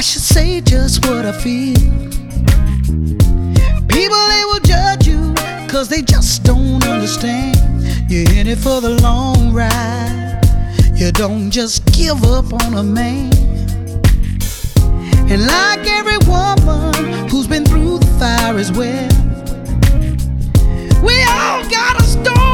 should say just what I feel. People, they will judge you, cause they just don't understand. You're in it for the long ride. You don't just give up on a man. And like every woman who's been through the fire as well, we all got a story